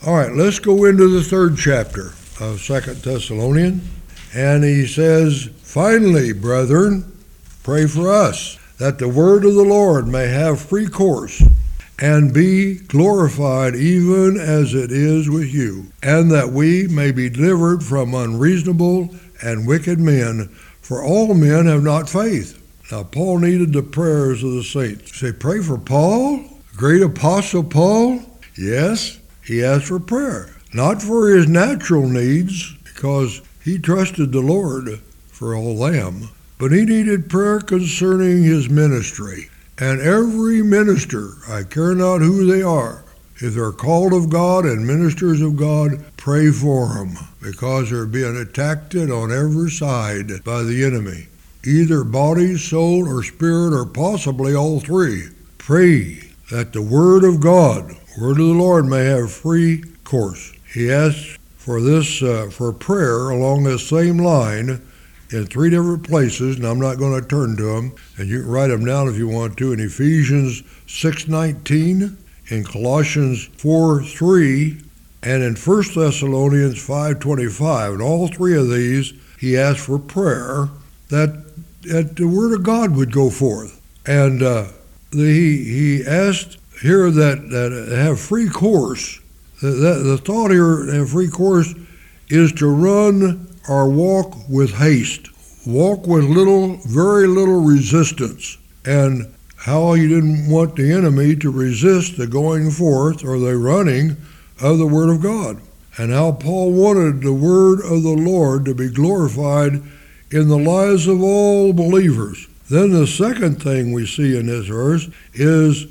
All right, let's go into the third chapter of 2 Thessalonians. And he says, "Finally, brethren, pray for us, that the word of the Lord may have free course, and be glorified even as it is with you, and that we may be delivered from unreasonable and wicked men, for all men have not faith." Now, Paul needed the prayers of the saints. Say, pray for Paul, great apostle Paul? Yes, he asked for prayer. Not for his natural needs, because he trusted the Lord for all them, but he needed prayer concerning his ministry. And every minister, I care not who they are, if they're called of God and ministers of God, pray for them, because they're being attacked on every side by the enemy, either body, soul, or spirit, or possibly all three. Pray that the word of God, word of the Lord, may have free course. He asks for this, for prayer along this same line in three different places, and I'm not going to turn to them, and you can write them down if you want to, in Ephesians 6:19, in Colossians 4:3, and in 1 Thessalonians 5:25. And all three of these, he asked for prayer that the word of God would go forth. And he asked here that have free course. The thought here in free course is to run or walk with haste, walk with very little resistance. And how he didn't want the enemy to resist the going forth or the running of the word of God. And how Paul wanted the word of the Lord to be glorified in the lives of all believers. Then the second thing we see in this verse is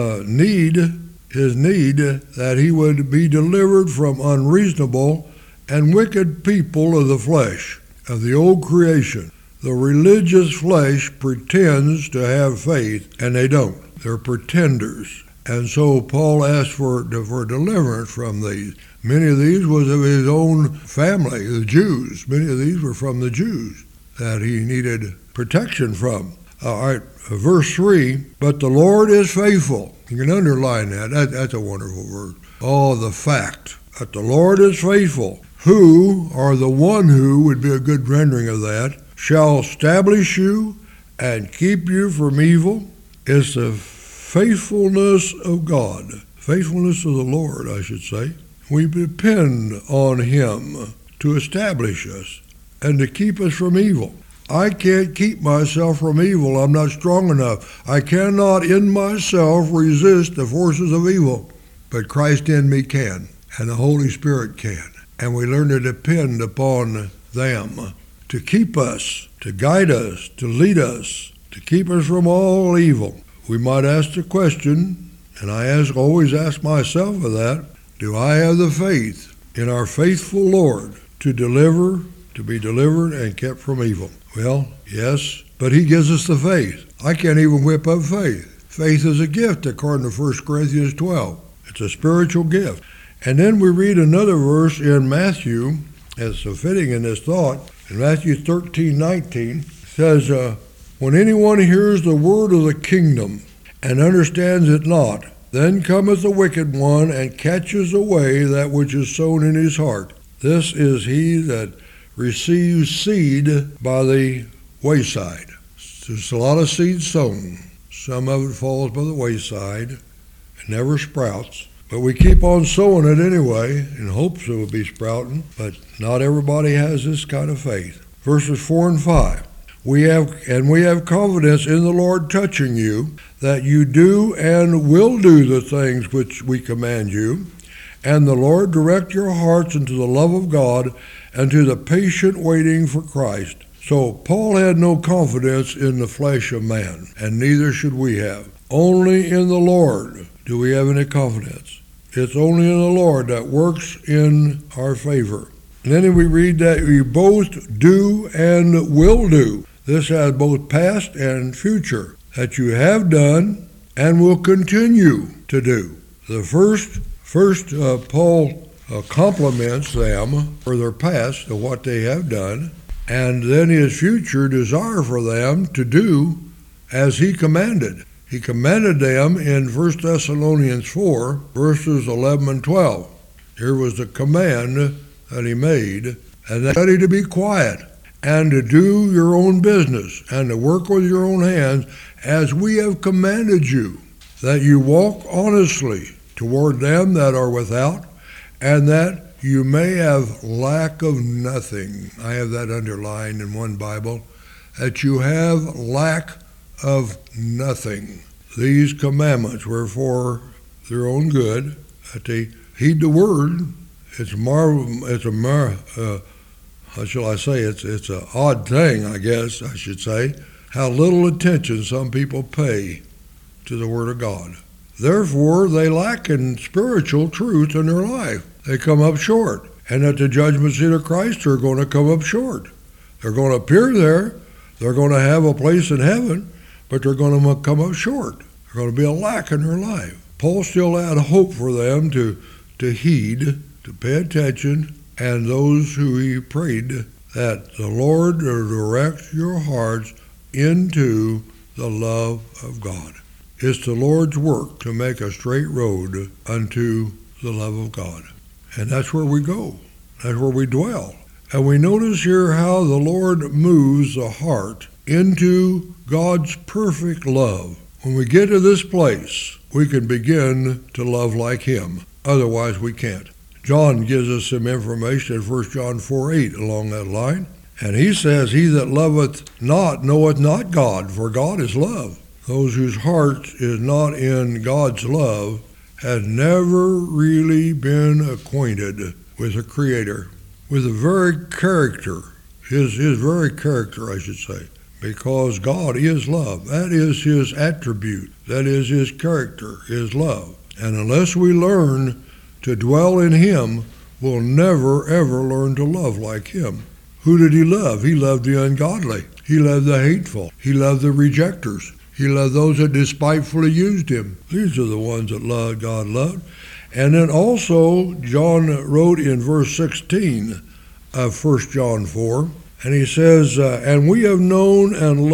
his need that he would be delivered from unreasonable and wicked people of the flesh, of the old creation. The religious flesh pretends to have faith, and they don't. They're pretenders. And so Paul asked for deliverance from these. Many of these was of his own family, the Jews. Many of these were from the Jews that he needed protection from. All right, verse 3, "But the Lord is faithful." You can underline that. That's a wonderful word. Oh, the fact that the Lord is faithful, who, or the one who would be a good rendering of that, shall establish you and keep you from evil. It's the faithfulness of God, faithfulness of the Lord, I should say. We depend on him to establish us and to keep us from evil. I can't keep myself from evil. I'm not strong enough. I cannot in myself resist the forces of evil. But Christ in me can, and the Holy Spirit can. And we learn to depend upon them to keep us, to guide us, to lead us, to keep us from all evil. We might ask the question, and I always ask myself of that, do I have the faith in our faithful Lord to be delivered and kept from evil? Well, yes, but he gives us the faith. I can't even whip up faith. Faith is a gift, according to 1 Corinthians 12. It's a spiritual gift. And then we read another verse in Matthew, as so fitting in this thought. In Matthew 13:19, says, "When anyone hears the word of the kingdom and understands it not, then cometh the wicked one and catches away that which is sown in his heart. This is he that receives seed by the wayside." There's a lot of seed sown. Some of it falls by the wayside. It never sprouts. But we keep on sowing it anyway in hopes it will be sprouting. But not everybody has this kind of faith. Verses 4 and 5. We have confidence in the Lord touching you, that you do and will do the things which we command you. And the Lord direct your hearts into the love of God and to the patient waiting for Christ. So Paul had no confidence in the flesh of man, and neither should we have. Only in the Lord do we have any confidence. It's only in the Lord that works in our favor. And then we read that we both do and will do. This has both past and future, that you have done and will continue to do. The first Paul compliments them for their past and what they have done, and then his future desire for them to do as he commanded. He commanded them in 1 Thessalonians 4, verses 11 and 12. Here was the command that he made, and that study to be quiet, and to do your own business, and to work with your own hands, as we have commanded you, that you walk honestly toward them that are without, and that you may have lack of nothing. I have that underlined in one Bible, that you have lack of nothing. These commandments were for their own good, that they heed the word. It's how shall I say? It's an odd thing, I guess I should say, how little attention some people pay to the Word of God. Therefore, they lack in spiritual truth in their life. They come up short. And at the judgment seat of Christ, they're going to come up short. They're going to appear there. They're going to have a place in heaven, but they're going to come up short. There's going to be a lack in their life. Paul still had hope for them to heed, to pay attention, and those who he prayed that the Lord will direct your hearts into the love of God. It's the Lord's work to make a straight road unto the love of God. And that's where we go. That's where we dwell. And we notice here how the Lord moves the heart into God's perfect love. When we get to this place, we can begin to love like Him. Otherwise, we can't. John gives us some information in 1 John 4:8 along that line. And he says, he that loveth not knoweth not God, for God is love. Those whose heart is not in God's love have never really been acquainted with the Creator, with the very character, his very character, I should say, because God is love. That is His attribute. That is His character, His love. And unless we learn to dwell in Him, we'll never, ever learn to love like Him. Who did He love? He loved the ungodly. He loved the hateful. He loved the rejectors. He loved those that despitefully used Him. These are the ones that God loved. And then also, John wrote in verse 16 of 1 John 4, and he says, and we have known and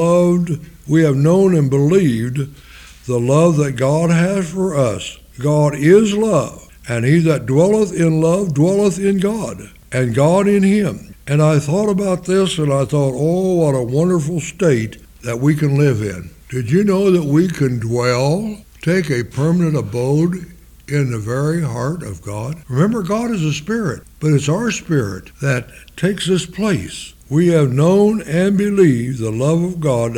believed the love that God has for us. God is love. And he that dwelleth in love dwelleth in God, and God in him. And I thought about this, and I thought, oh, what a wonderful state that we can live in. Did you know that we can dwell, take a permanent abode in the very heart of God? Remember, God is a spirit, but it's our spirit that takes this place. We have known and believed the love of God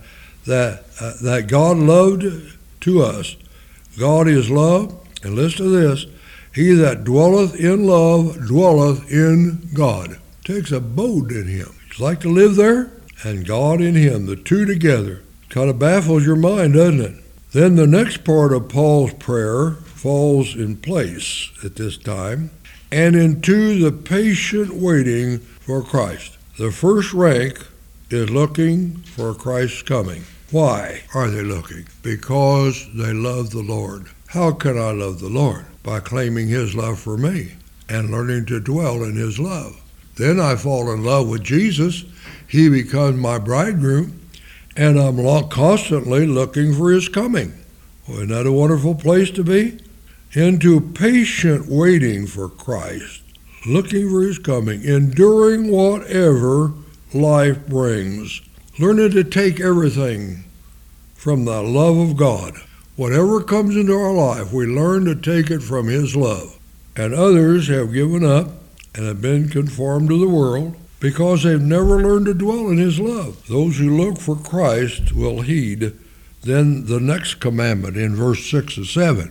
that God loved to us. God is love, and listen to this, he that dwelleth in love dwelleth in God. Takes abode in him. It's like to live there and God in him, the two together. Kind of baffles your mind, doesn't it? Then the next part of Paul's prayer falls in place at this time, and into the patient waiting for Christ. The first rank is looking for Christ's coming. Why are they looking? Because they love the Lord. How can I love the Lord? By claiming His love for me and learning to dwell in His love. Then I fall in love with Jesus. He becomes my bridegroom, and I'm constantly looking for His coming. Well, isn't that a wonderful place to be? Into patient waiting for Christ, looking for His coming, enduring whatever life brings, learning to take everything from the love of God. Whatever comes into our life, we learn to take it from His love. And others have given up and have been conformed to the world because they've never learned to dwell in His love. Those who look for Christ will heed then the next commandment in verse 6 and 7.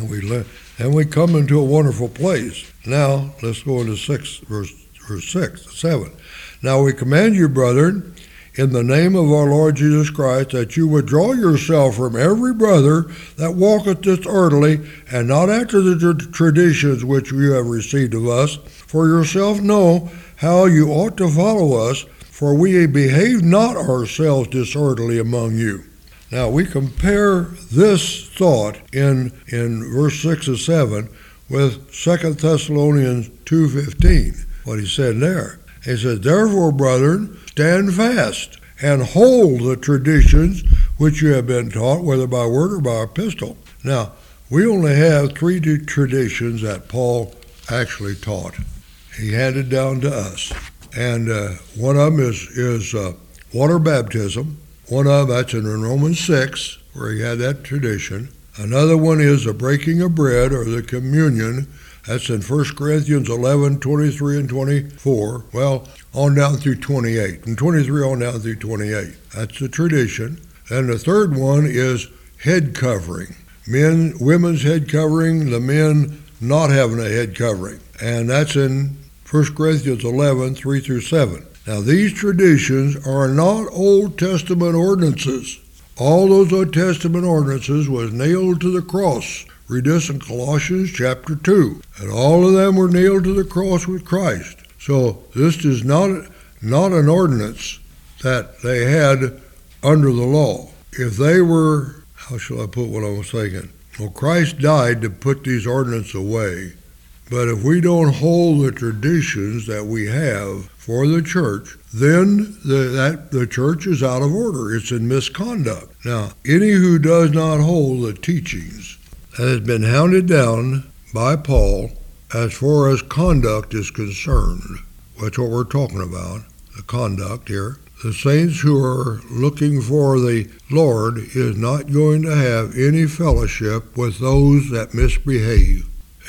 And we come into a wonderful place. Now, let's go into verse 6 and 7. Now we command you, brethren, in the name of our Lord Jesus Christ, that you withdraw yourself from every brother that walketh disorderly, and not after the traditions which you have received of us. For yourself know how you ought to follow us, for we behave not ourselves disorderly among you. Now we compare this thought in verse 6 and 7 with 2 Thessalonians 2:15, what he said there. He said, therefore, brethren, stand fast and hold the traditions which you have been taught, whether by word or by epistle. Now, we only have three traditions that Paul actually taught. He handed down to us. And one of them is water baptism. One of them, that's in Romans 6, where he had that tradition. Another one is the breaking of bread, or the communion. That's in 1 Corinthians 11, 23 and 24. Well, on down through 28. From 23 on down through 28. That's the tradition. And the third one is head covering. Women's head covering, the men not having a head covering. And that's in 1 Corinthians 11, 3 through 7. Now, these traditions are not Old Testament ordinances. All those Old Testament ordinances was nailed to the cross. Read this in Colossians chapter 2. And all of them were nailed to the cross with Christ. So this is not an ordinance that they had under the law. If they were, how shall I put what I was thinking? Well, Christ died to put these ordinances away. But if we don't hold the traditions that we have for the church, then the church is out of order. It's in misconduct. Now, any who does not hold the teachings that has been handed down by Paul as far as conduct is concerned, that's what we're talking about, the conduct here. The saints who are looking for the Lord is not going to have any fellowship with those that misbehave.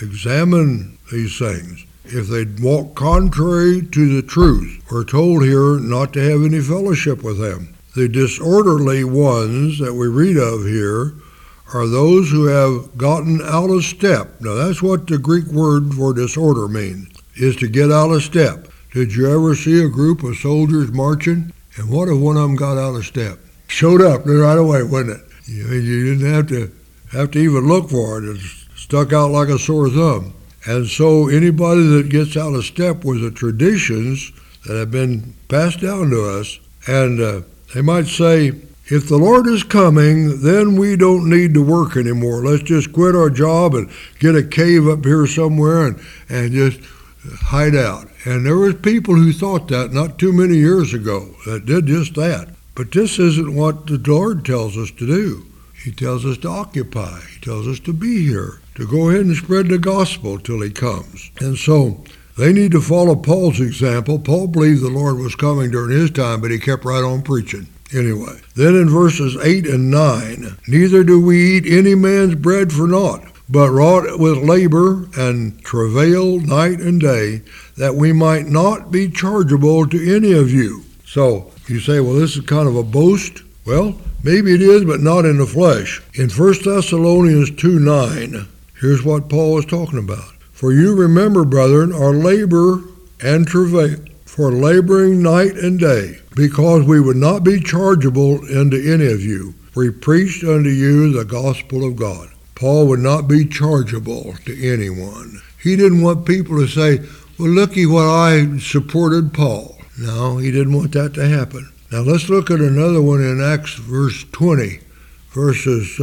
Examine these things. If they walk contrary to the truth, we're told here not to have any fellowship with them. The disorderly ones that we read of here are those who have gotten out of step. Now that's what the Greek word for disorder means, is to get out of step. Did you ever see a group of soldiers marching? And what if one of them got out of step? Showed up right away, wouldn't it? You didn't have to even look for it. It stuck out like a sore thumb. And so anybody that gets out of step with the traditions that have been passed down to us, and they might say, if the Lord is coming, then we don't need to work anymore. Let's just quit our job and get a cave up here somewhere and just hide out. And there was people who thought that not too many years ago that did just that. But this isn't what the Lord tells us to do. He tells us to occupy. He tells us to be here, to go ahead and spread the gospel till he comes. And so they need to follow Paul's example. Paul believed the Lord was coming during his time, but he kept right on preaching. Anyway, then in verses 8 and 9, neither do we eat any man's bread for naught, but wrought with labor and travail night and day, that we might not be chargeable to any of you. So you say, well, this is kind of a boast. Well, maybe it is, but not in the flesh. In 1 Thessalonians 2:9, here's what Paul is talking about. For you remember, brethren, our labor and travail, for laboring night and day, because we would not be chargeable unto any of you. We preached unto you the gospel of God. Paul would not be chargeable to anyone. He didn't want people to say, well, looky what I supported Paul. No, he didn't want that to happen. Now let's look at another one in Acts verse 20, verses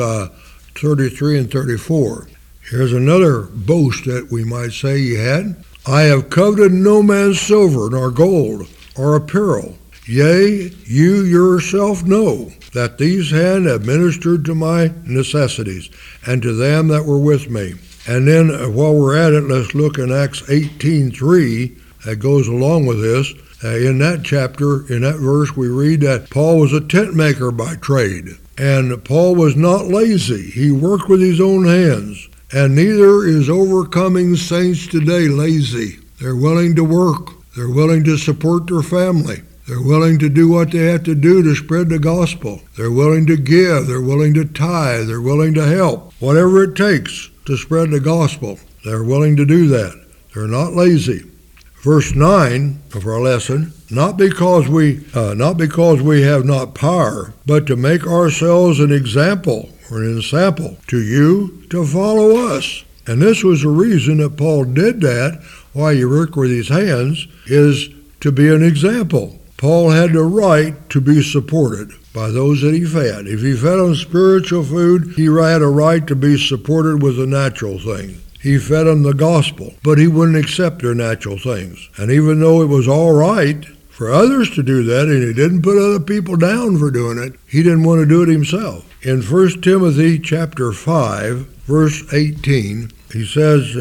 33 and 34. Here's another boast that we might say he had. I have coveted no man's silver nor gold or apparel. Yea, you yourself know that these hands have ministered to my necessities and to them that were with me. And then while we're at it, let's look in Acts 18:3 that goes along with this. In that chapter, in that verse, we read that Paul was a tent maker by trade. And Paul was not lazy. He worked with his own hands. And neither is overcoming saints today lazy. They're willing to work. They're willing to support their family. They're willing to do what they have to do to spread the gospel. They're willing to give. They're willing to tithe. They're willing to help. Whatever it takes to spread the gospel, they're willing to do that. They're not lazy. Verse 9 of our lesson, not because we have not power, but to make ourselves an example or an ensample to you to follow us. And this was the reason that Paul did that while he worked with his hands, is to be an example. Paul had the right to be supported by those that he fed. If he fed on spiritual food, he had a right to be supported with the natural thing. He fed them the gospel, but he wouldn't accept their natural things. And even though it was all right for others to do that, and he didn't put other people down for doing it, he didn't want to do it himself. In 1 Timothy chapter 5, verse 18, he says,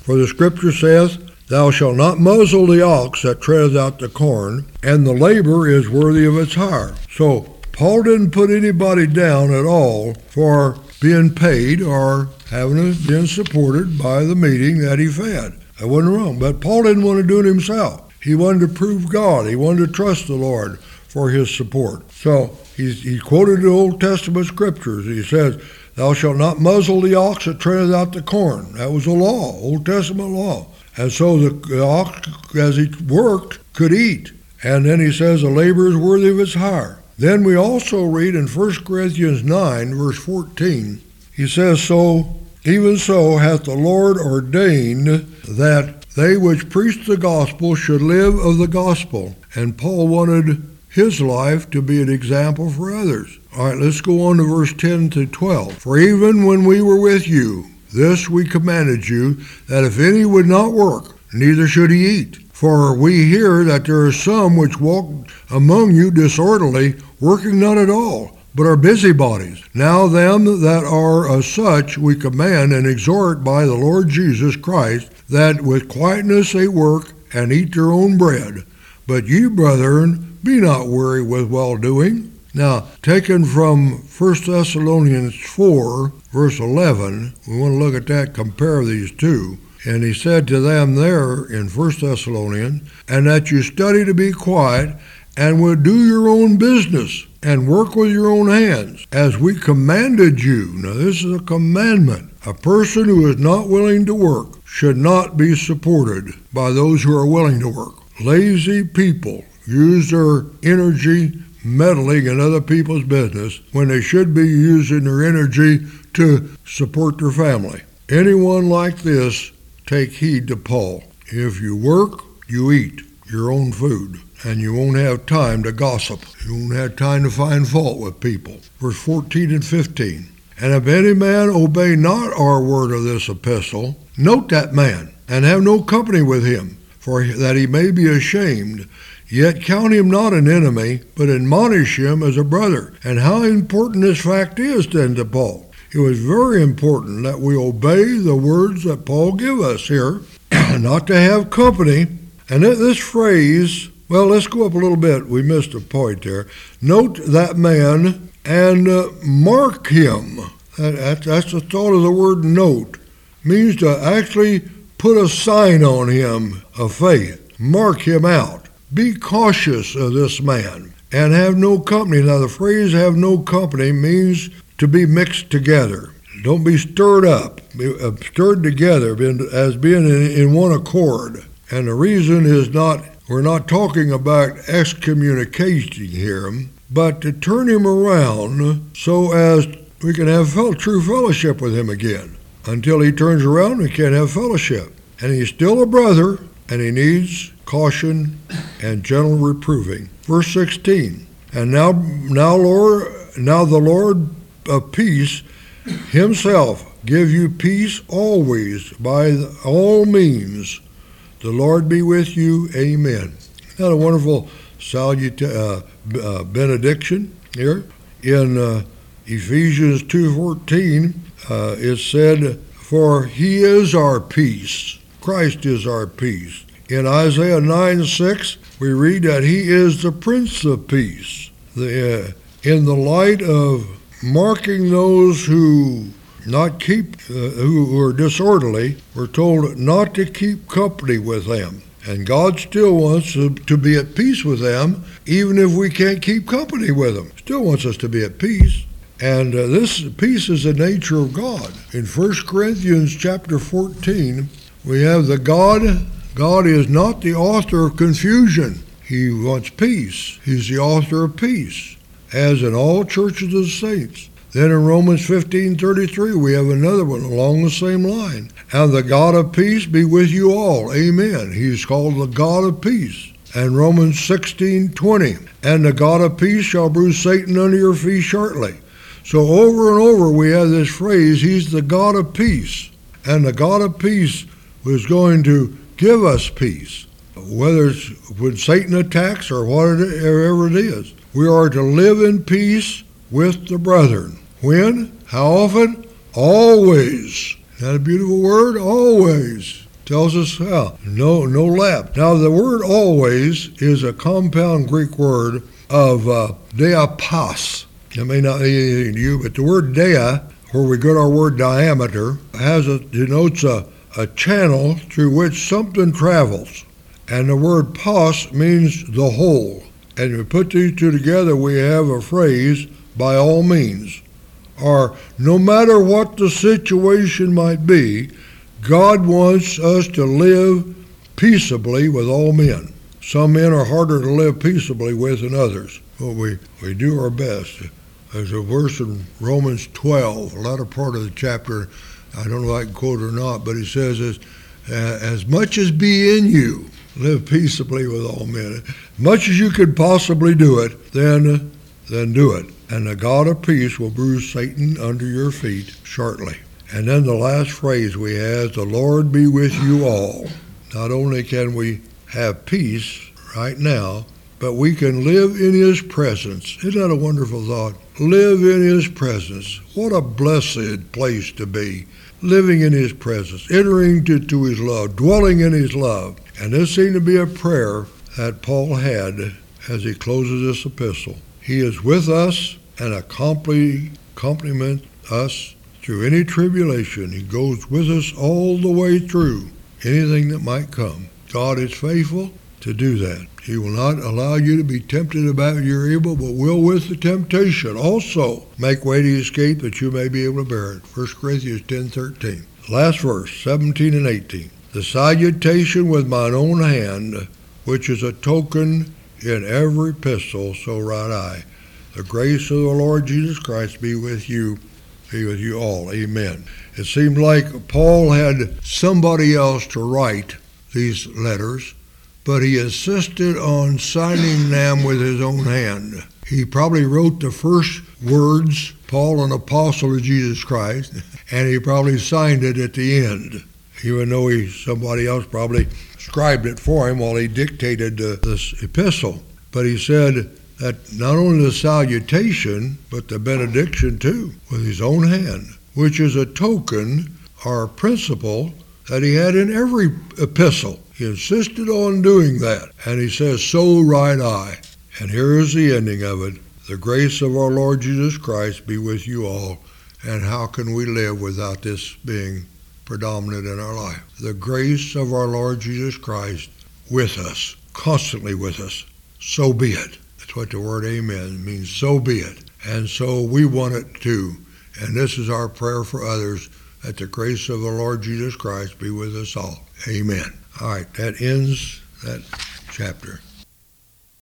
For the scripture saith, Thou shalt not muzzle the ox that treadeth out the corn, and the labor is worthy of its hire. So Paul didn't put anybody down at all for being paid or been supported by the meeting that he fed. That wasn't wrong. But Paul didn't want to do it himself. He wanted to prove God. He wanted to trust the Lord for his support. So he quoted the Old Testament scriptures. He says, Thou shalt not muzzle the ox that treadeth out the corn. That was a law, Old Testament law. And so the ox, as he worked, could eat. And then he says, the labor is worthy of its hire. Then we also read in 1 Corinthians 9, verse 14, he says, So, even so hath the Lord ordained that they which preach the gospel should live of the gospel. And Paul wanted his life to be an example for others. All right, let's go on to verse 10 to 12. For even when we were with you, this we commanded you, that if any would not work, neither should he eat. For we hear that there are some which walk among you disorderly, working not at all, but are busybodies. Now them that are as such we command and exhort by the Lord Jesus Christ, that with quietness they work and eat their own bread. But ye, brethren, be not weary with well-doing. Now, taken from 1 Thessalonians 4, verse 11, we want to look at that, compare these two. And he said to them there in 1 Thessalonians, And that you study to be quiet, and would do your own business, and work with your own hands, as we commanded you. Now, this is a commandment. A person who is not willing to work should not be supported by those who are willing to work. Lazy people use their energy meddling in other people's business when they should be using their energy to support their family. Anyone like this, take heed to Paul. If you work, you eat your own food, and you won't have time to gossip. You won't have time to find fault with people. Verse 14 and 15. And if any man obey not our word of this epistle, note that man, and have no company with him, for that he may be ashamed. Yet count him not an enemy, but admonish him as a brother. And how important this fact is then to Paul. It was very important that we obey the words that Paul give us here, not to have company. And this phrase, well, let's go up a little bit. We missed a point there. Note that man and mark him. That's the thought of the word note. Means to actually put a sign on him of faith. Mark him out. Be cautious of this man, and have no company. Now, the phrase have no company means to be mixed together. Don't be stirred up, stirred together as being in one accord. And the reason is we're not talking about excommunicating him, but to turn him around so as we can have true fellowship with him again. Until he turns around, we can't have fellowship. And he's still a brother, and he needs caution and gentle reproving. Verse 16, And now the Lord of peace himself give you peace always by all means. The Lord be with you. Amen. Isn't that a wonderful benediction here? In Ephesians 2:14, it said, For he is our peace. Christ is our peace. In Isaiah 9:6, we read that he is the Prince of Peace. In the light of marking those who are disorderly, we're told not to keep company with them. And God still wants to be at peace with them, even if we can't keep company with them. Still wants us to be at peace. And this peace is the nature of God. In 1 Corinthians chapter 14, we have God is not the author of confusion. He wants peace. He's the author of peace, as in all churches of saints. Then in Romans 15:33, we have another one along the same line. And the God of peace be with you all. Amen. He's called the God of peace. And Romans 16:20, And the God of peace shall bruise Satan under your feet shortly. So over and over we have this phrase, he's the God of peace. And the God of peace was going to give us peace. Whether it's when Satan attacks or whatever it is. We are to live in peace with the brethren. When? How often? Always. Isn't that a beautiful word? Always. tells us no lapse. Now the word always is a compound Greek word of diapos. It may not mean anything to you, but the word dia, where we get our word diameter, denotes a channel through which something travels. And the word pos means the whole. And we put these two together, we have a phrase, by all means. Or no matter what the situation might be, God wants us to live peaceably with all men. Some men are harder to live peaceably with than others, but we do our best. There's a verse in Romans 12, a latter part of the chapter, I don't know if I can quote it or not, but it says, as much as be in you, live peaceably with all men. As much as you could possibly do it, then do it. And the God of peace will bruise Satan under your feet shortly. And then the last phrase we have, the Lord be with you all. Not only can we have peace right now, but we can live in his presence. Isn't that a wonderful thought? Live in his presence. What a blessed place to be. Living in his presence, entering to his love, dwelling in his love. And this seemed to be a prayer that Paul had as he closes this epistle. He is with us and accompaniment us through any tribulation. He goes with us all the way through anything that might come. God is faithful to do that. He will not allow you to be tempted about your evil, but will with the temptation also make way to escape that you may be able to bear it. 1 Corinthians 10:13. Last verse, 17 and 18. The salutation with mine own hand, which is a token in every epistle, so write I. The grace of the Lord Jesus Christ be with you all. Amen. It seemed like Paul had somebody else to write these letters, but he insisted on signing them with his own hand. He probably wrote the first words, Paul, an apostle of Jesus Christ, and he probably signed it at the end, even though somebody else probably scribed it for him while he dictated this epistle. But he said that not only the salutation, but the benediction too, with his own hand, which is a token or a principle that he had in every epistle. He insisted on doing that. And he says, so write I. And here is the ending of it. The grace of our Lord Jesus Christ be with you all. And how can we live without this being predominant in our life? The grace of our Lord Jesus Christ with us, constantly with us. So be it. That's what the word amen means, so be it. And so we want it too. And this is our prayer for others, that the grace of the Lord Jesus Christ be with us all. Amen. All right, that ends that chapter.